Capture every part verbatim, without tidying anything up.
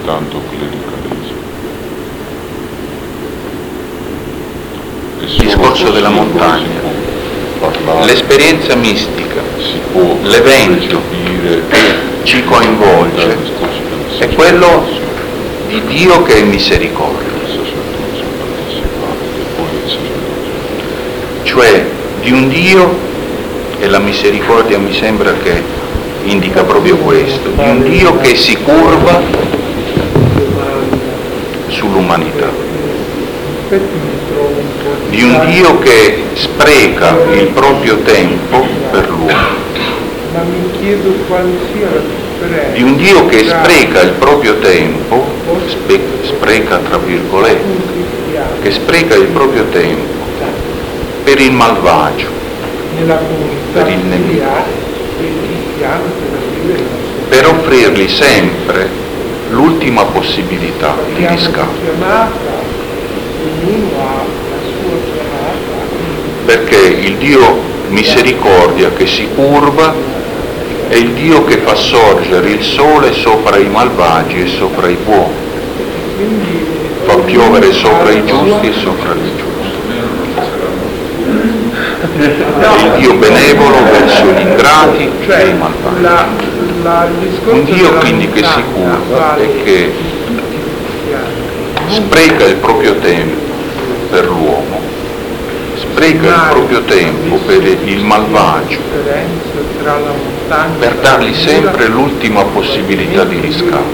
tanto clericalismo. Il discorso della montagna, l'esperienza mistica, l'evento che ci coinvolge è quello di Dio che è misericordia, cioè di un Dio, e la misericordia mi sembra che indica proprio questo, di un Dio che si curva sull'umanità, di un Dio che spreca il proprio tempo per l'uomo, ma mi chiedo quale sia la differenza, di un Dio che spreca il proprio tempo, spe- spreca tra virgolette, che spreca il proprio tempo per il malvagio, per il nemico, per offrirgli sempre l'ultima possibilità di riscatto. Perché il Dio misericordia che si curva è il Dio che fa sorgere il sole sopra i malvagi e sopra i buoni, fa piovere sopra i giusti e sopra gli giusti. È il Dio benevolo verso gli ingrati e i malvagi. Un Dio quindi che si curva e che spreca il proprio tempo per l'uomo, spreca il proprio tempo per il malvagio, per dargli sempre l'ultima possibilità di riscatto.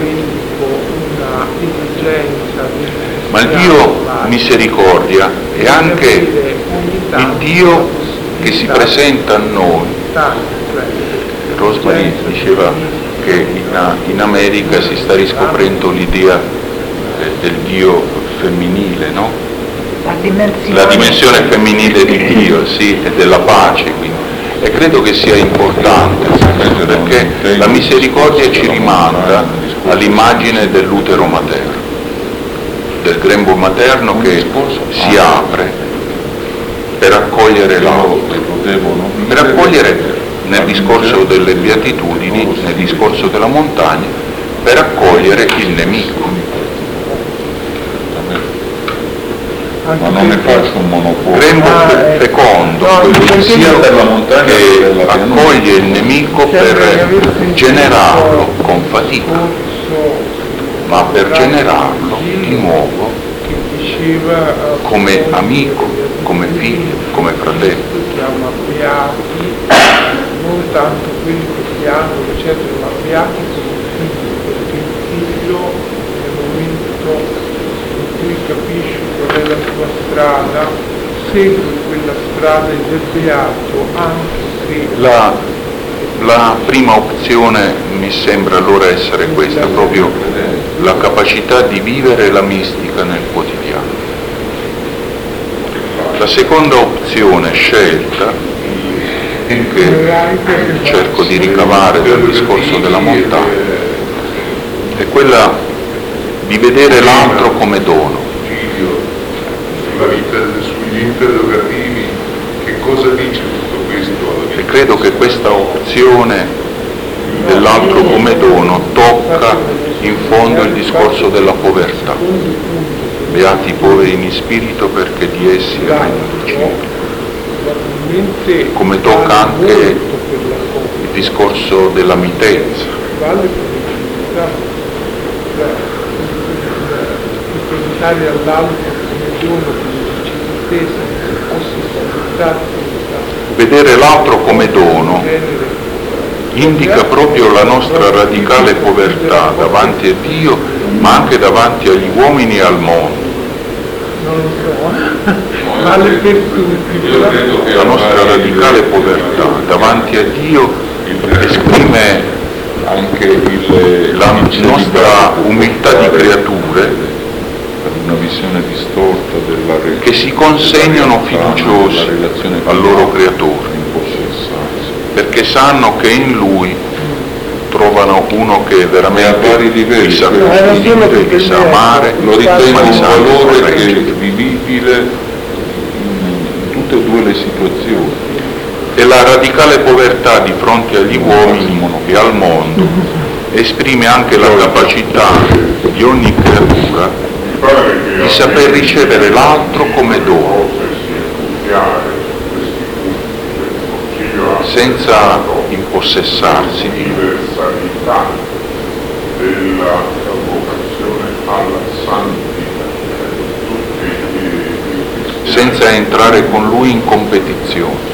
Ma il Dio misericordia è anche il Dio che si presenta a noi. Rosemary diceva che in, in America si sta riscoprendo l'idea eh, del Dio femminile, no? La dimensione, la dimensione femminile di Dio, sì, e della pace, quindi. E credo che sia importante, perché la misericordia ci rimanda all'immagine dell'utero materno, del grembo materno che si apre per accogliere l'altro, per accogliere nel discorso delle beatitudini, nel discorso della montagna, per accogliere il nemico. Ma non ne faccio un monopolio. Grembo fecondo, quello sia per la montagna che accoglie il nemico per generarlo con fatica, ma per generarlo di nuovo come amico, come figlio, come fratello. Non tanto quelli che si hanno, eccetera, ma beati come figlio, perché il figlio nel momento in cui capisci qual è la tua strada, segue quella strada ed è beato anche se... La, la prima opzione mi sembra allora essere questa, proprio la capacità di vivere la mistica nel quotidiano. La seconda opzione scelta, che cerco di ricavare dal discorso della montagna, è quella di vedere l'altro come dono. Sulla vita, sugli interrogativi, che cosa dice tutto questo alla vita? E credo che questa opzione dell'altro come dono tocca in fondo il discorso della povertà. Beati i poveri in spirito perché di essi è il regno del cielo. Come tocca anche il discorso della mitenza. Vedere l'altro come dono indica proprio la nostra radicale povertà davanti a Dio, ma anche davanti agli uomini e al mondo. Non lo so, vale per tutti. La nostra radicale povertà davanti a Dio esprime anche il, la nostra umiltà di creature, una visione distorta della re- che si consegnano fiduciosi al loro creatore, perché sanno che in lui trovano uno che veramente li sa costruire, li sa amare, lo ritengo un valore che è correggere. vivibile in tutte e due le situazioni. E la radicale povertà di fronte agli uomini e al mondo esprime anche la capacità di ogni creatura di saper ricevere l'altro come dono, senza impossessarsi di lui, della vocazione alla santità, senza entrare con lui in competizione.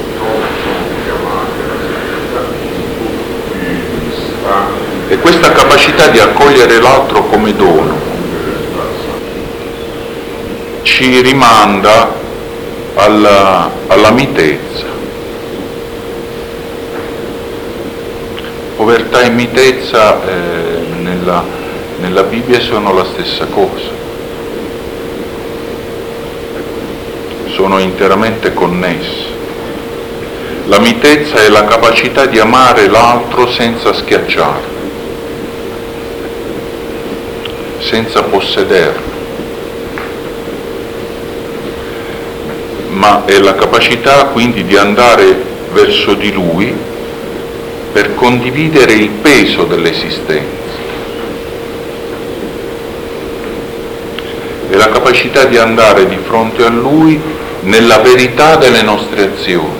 E questa capacità di accogliere l'altro come dono ci rimanda alla, alla mitezza. Povertà e mitezza eh, nella, nella Bibbia sono la stessa cosa, sono interamente connessi. La mitezza è la capacità di amare l'altro senza schiacciarlo, senza possederlo, ma è la capacità quindi di andare verso di lui per condividere il peso dell'esistenza. È la capacità di andare di fronte a lui nella verità delle nostre azioni.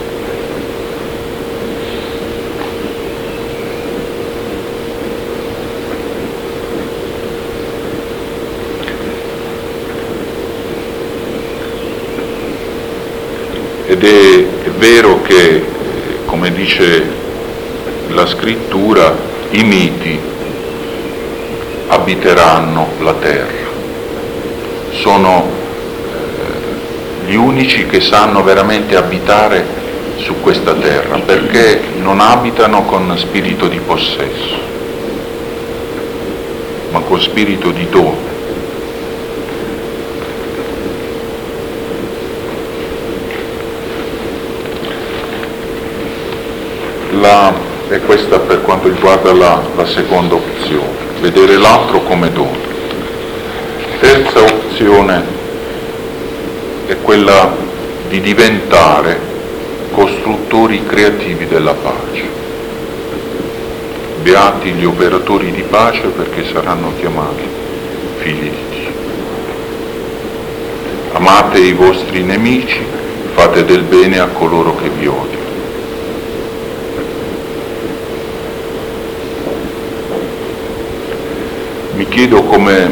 Ed è, è vero che, come dice la scrittura, i miti abiteranno la terra. Sono eh, gli unici che sanno veramente abitare su questa terra, perché non abitano con spirito di possesso, ma con spirito di dono. La, e questa per quanto riguarda la, la seconda opzione, vedere l'altro come dono. Terza opzione è quella di diventare costruttori creativi della pace. Beati gli operatori di pace, perché saranno chiamati figli di Dio. Amate i vostri nemici, fate del bene a coloro che vi odiano. Mi chiedo come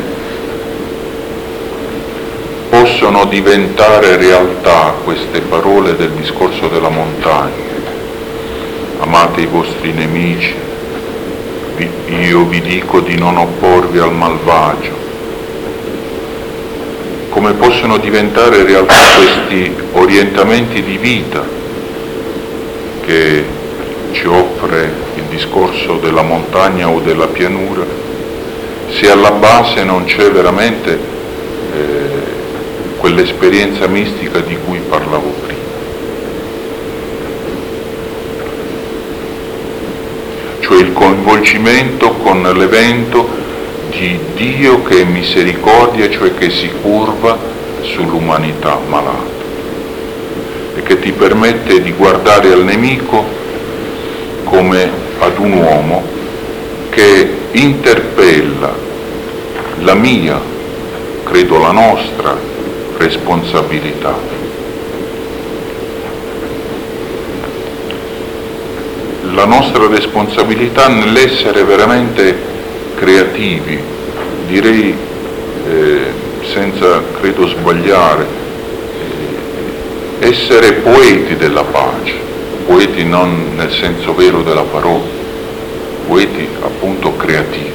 possono diventare realtà queste parole del discorso della montagna. Amate i vostri nemici, io vi dico di non opporvi al malvagio. Come possono diventare realtà questi orientamenti di vita che ci offre il discorso della montagna o della pianura, se alla base non c'è veramente eh, quell'esperienza mistica di cui parlavo prima. Cioè il coinvolgimento con l'evento di Dio che è misericordia, cioè che si curva sull'umanità malata e che ti permette di guardare al nemico come ad un uomo che interpella la mia, credo la nostra, responsabilità. La nostra responsabilità nell'essere veramente creativi, direi eh, senza credo sbagliare, eh, essere poeti della pace, poeti non nel senso vero della parola, poeti appunto creativi.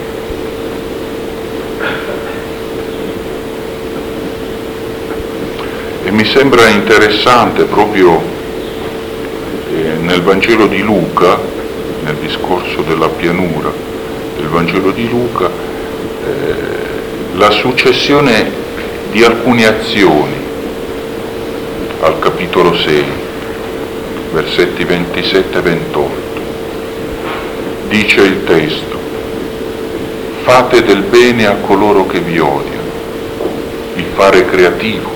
E mi sembra interessante proprio eh, nel Vangelo di Luca, nel discorso della pianura del Vangelo di Luca, eh, la successione di alcune azioni al capitolo sei, versetti ventisette e ventotto. Dice il testo: fate del bene a coloro che vi odiano, il fare creativo.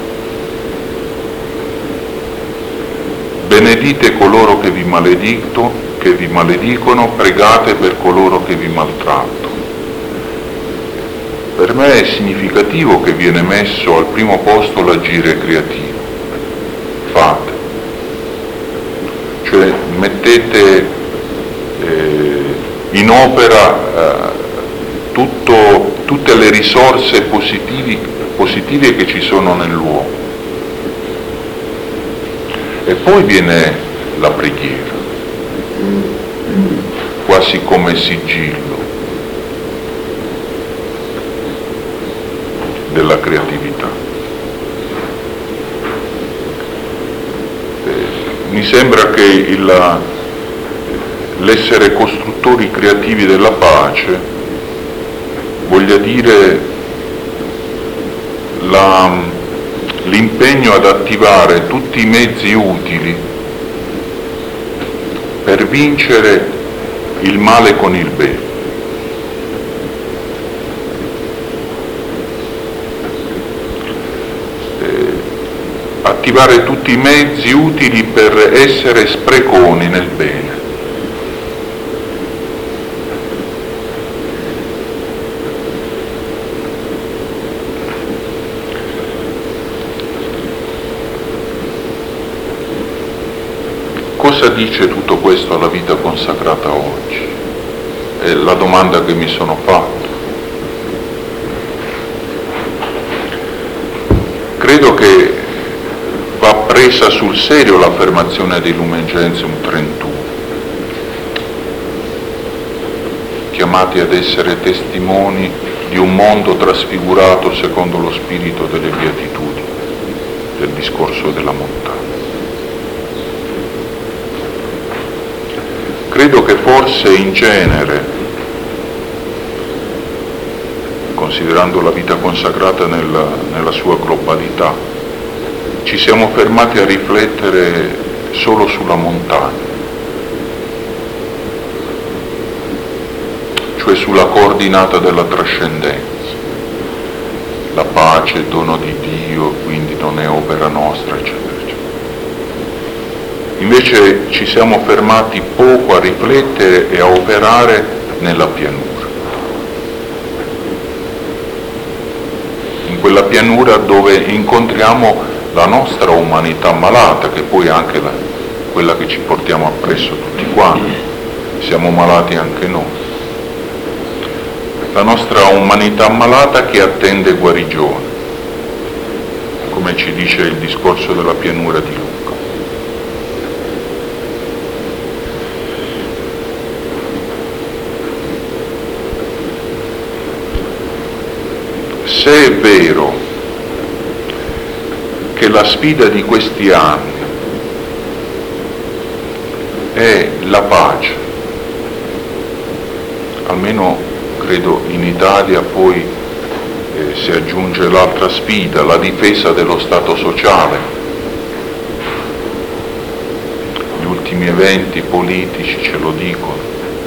Benedite coloro che vi maledicono, che vi maledicono, pregate per coloro che vi maltrattano. per me è significativo che viene messo al primo posto l'agire creativo. Fate. Cioè mettete eh, in opera eh, tutto, tutte le risorse positivi, positive che ci sono nell'uomo. E poi viene la preghiera, quasi come sigillo della creatività. Eh, mi sembra che il, l'essere costruttori creativi della pace voglia dire la, l'impegno ad attivare tutti i mezzi utili per vincere il male con il bene. Eh, attivare tutti i mezzi utili per essere spreconi nel bene. Cosa dice tutto questo alla vita consacrata oggi? È la domanda che mi sono fatto. Credo che va presa sul serio l'affermazione di Lumen Gentium trentuno, chiamati ad essere testimoni di un mondo trasfigurato secondo lo spirito delle beatitudini, del discorso della montagna. Credo che forse in genere, considerando la vita consacrata nella, nella sua globalità, ci siamo fermati a riflettere solo sulla montagna, cioè sulla coordinata della trascendenza. La pace è dono di Dio, quindi non è opera nostra, eccetera. Invece ci siamo fermati poco a riflettere e a operare nella pianura. In quella pianura dove incontriamo la nostra umanità malata, che poi è anche la, quella che ci portiamo appresso tutti quanti. Siamo malati anche noi. La nostra umanità malata che attende guarigione, come ci dice il discorso della pianura di Luca. Se è vero che la sfida di questi anni è la pace, almeno credo in Italia, poi eh, si aggiunge l'altra sfida, la difesa dello Stato sociale. Gli ultimi eventi politici ce lo dicono.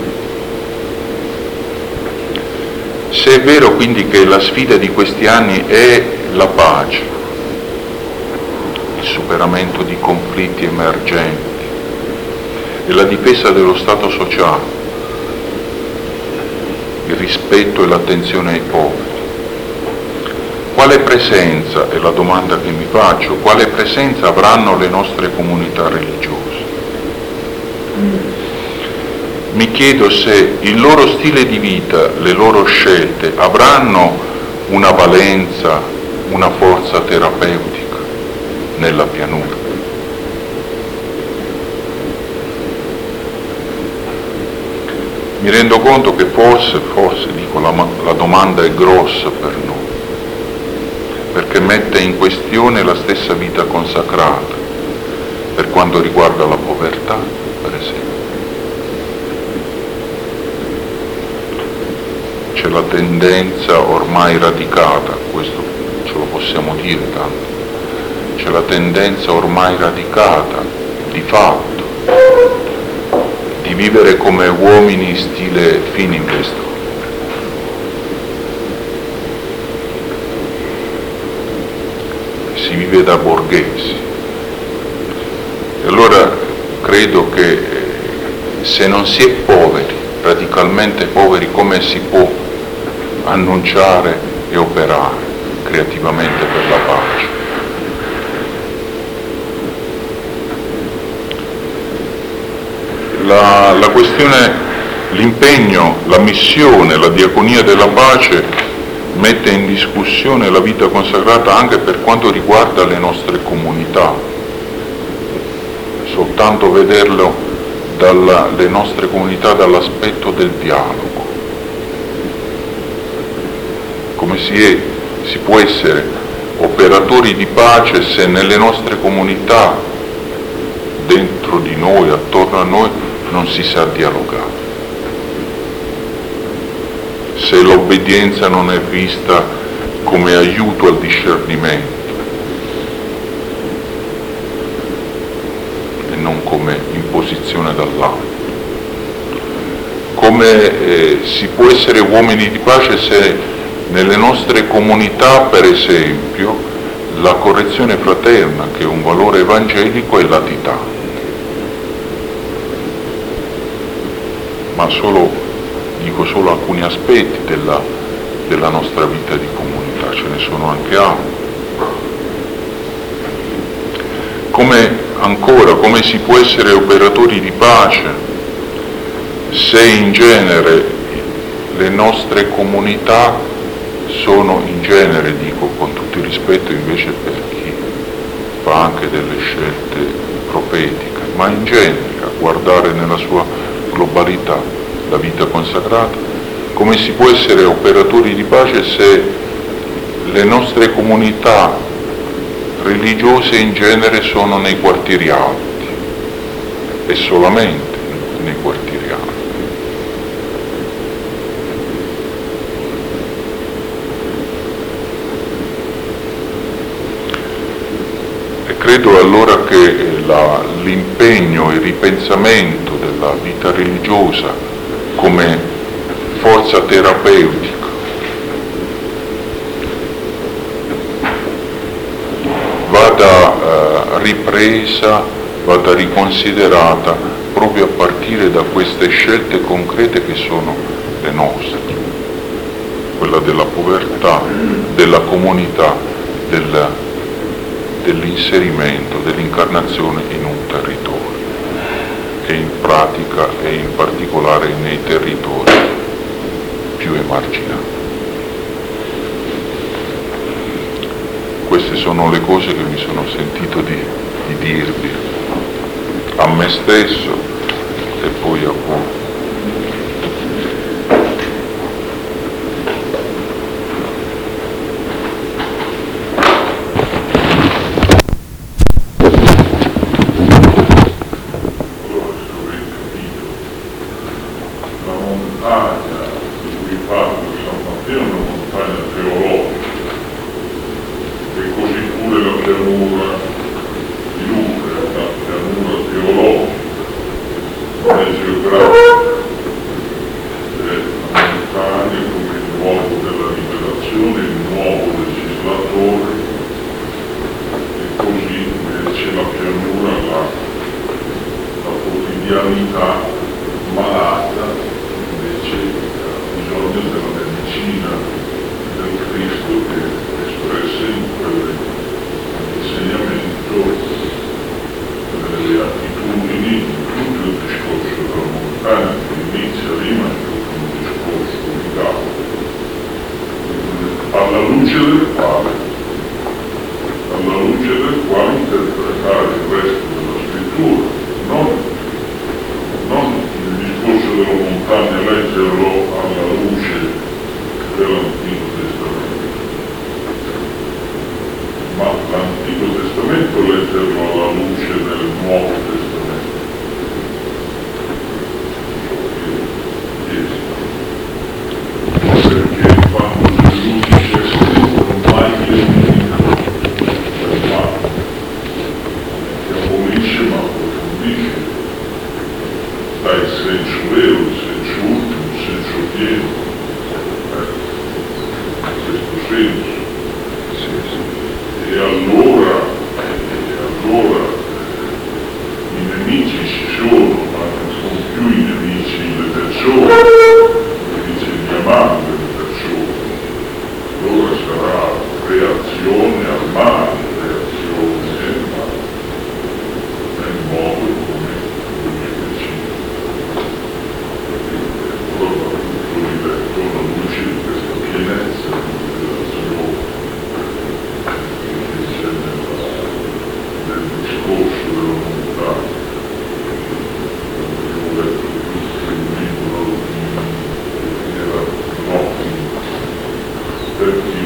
Se è vero quindi che la sfida di questi anni è la pace, il superamento di conflitti emergenti e la difesa dello Stato sociale, il rispetto e l'attenzione ai poveri, quale presenza, è la domanda che mi faccio, quale presenza avranno le nostre comunità religiose? Mi chiedo se il loro stile di vita, le loro scelte avranno una valenza, una forza terapeutica nella pianura. Mi rendo conto che forse, forse dico, la, la domanda è grossa per noi, perché mette in questione la stessa vita consacrata, per quanto riguarda la povertà, per esempio. C'è la tendenza ormai radicata, questo ce lo possiamo dire tanto, c'è la tendenza ormai radicata, di fatto, di vivere come uomini stile Fininvest. Si vive da borghesi. E allora credo che se non si è poveri, radicalmente poveri, come si può annunciare e operare creativamente per la pace. La, la questione, l'impegno, la missione, la diaconia della pace mette in discussione la vita consacrata anche per quanto riguarda le nostre comunità. Soltanto vederlo dalla, le nostre comunità dall'aspetto del dialogo. Come si, è, si può essere operatori di pace se nelle nostre comunità, dentro di noi, attorno a noi, non si sa dialogare? Se l'obbedienza non è vista come aiuto al discernimento e non come imposizione dall'alto. Come eh, si può essere uomini di pace se nelle nostre comunità, per esempio, la correzione fraterna, che è un valore evangelico, è latitante. Ma solo, dico solo alcuni aspetti della, della nostra vita di comunità, ce ne sono anche altri. Come ancora, come si può essere operatori di pace se in genere le nostre comunità sono in genere, dico con tutto il rispetto invece per chi fa anche delle scelte profetiche, ma in genere a guardare nella sua globalità la vita consacrata, come si può essere operatori di pace se le nostre comunità religiose in genere sono nei quartieri alti e solamente nei quartieri alti? E credo allora che la, l'impegno e il ripensamento della vita religiosa come forza terapeutica vada eh, ripresa, vada riconsiderata proprio a partire da queste scelte concrete che sono le nostre, quella della povertà, della comunità, del, dell'inserimento, dell'incarnazione in un territorio e in pratica e in particolare nei territori più emarginati. Queste sono le cose che mi sono sentito di, di dirvi a me stesso e poi a voi. Dai senso vero, il senso ultimo, il senso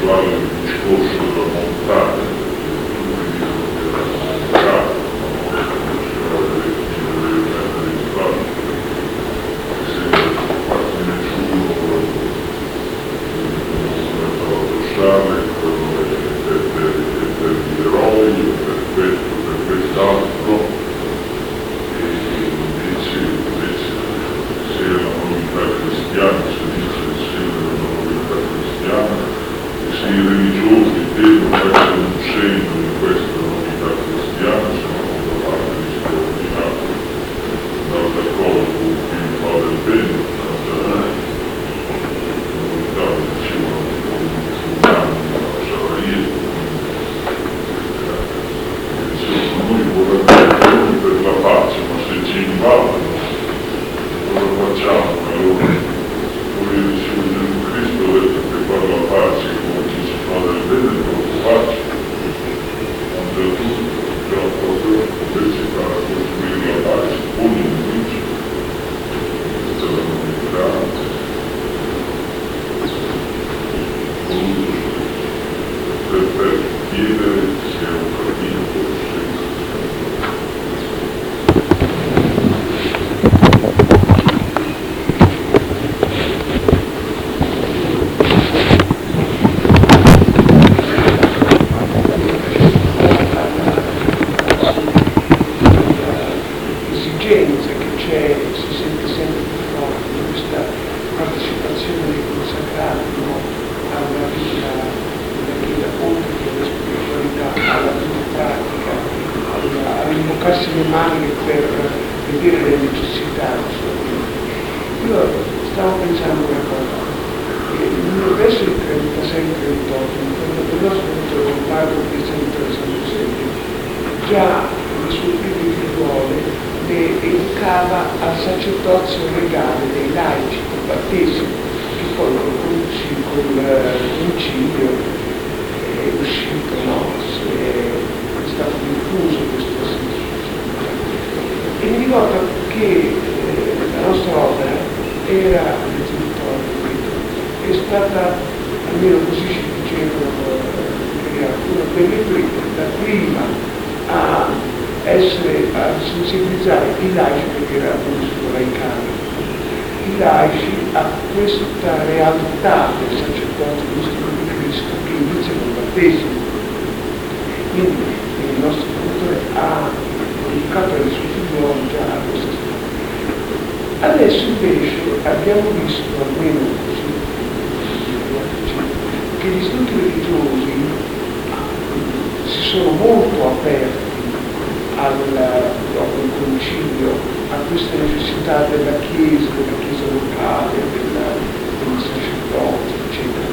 vale il discorso della montagna, per gli eroi, per questo, per quest'altro, e invece, invece se la novità cristiana, si dice insieme alla novità cristiana, e se i religiosi devono essere un segno di questa novità cristiana, sono da parte di straordinario, andare d'accordo con chi fa del bene, la novità dicevano noi vorremmo per la pace, ma se ci invadono cosa facciamo? Allora noi diciamo Gesù Cristo ha detto che fare la pace con chi si fa del bene è troppo facile, quando è tutto già proprio invece fare costruire la pace con il nemici, questa è la novità per, per chiedere se è un capito. L'esigenza che c'è, si sente sempre più forte, questa partecipazione dei consacrati, no? Alla vita della Chiesa, oltre che alla spiritualità, alla vita pratica, alla- all'invocarsi le mani per vedere le necessità. Io stavo pensando una cosa, che non deve essere il trentasei trentotto, quando il nostro padre Cristiano trentasei, già le sue prime figliuole le educava al sacerdozio legale dei laici, col battesimo, che poi con il concilio è uscito, no? È stato diffuso questo sacerdozio. E mi ricordo che eh, la nostra opera era è stata, almeno così ci dicevano, eh, una delle prime, la prima a essere, a sensibilizzare i laici, perché era un laicale, i laici a questa realtà del sacerdozio mistico di Cristo che inizia col battesimo. Quindi il nostro dottore ha educato le sue figliuole già a questa strada. Adesso invece abbiamo visto, almeno così, che gli istituti religiosi si sono molto aperti al, dopo il concilio a questa necessità della Chiesa, della Chiesa locale, della, del sacerdote, eccetera.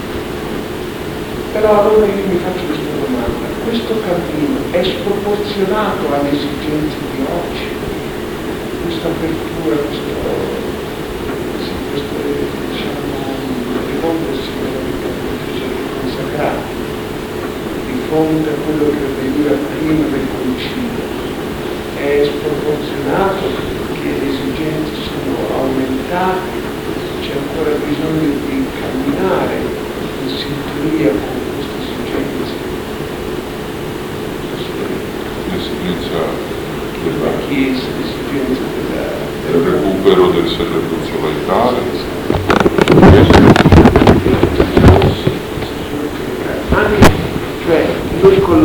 Però allora io mi faccio questa domanda: questo cammino è sproporzionato alle esigenze di oggi? Questa apertura, questo, sì, questo diciamo, evolversi nella vita dei consacrati, di fronte a quello che avveniva prima del concilio, è sproporzionato perché le esigenze sono aumentate, c'è ancora bisogno di camminare in sintonia con queste esigenze. L'esigenza Della Chiesa, l'esigenza della, del recupero del sacerdozio laicale. anche, cioè noi con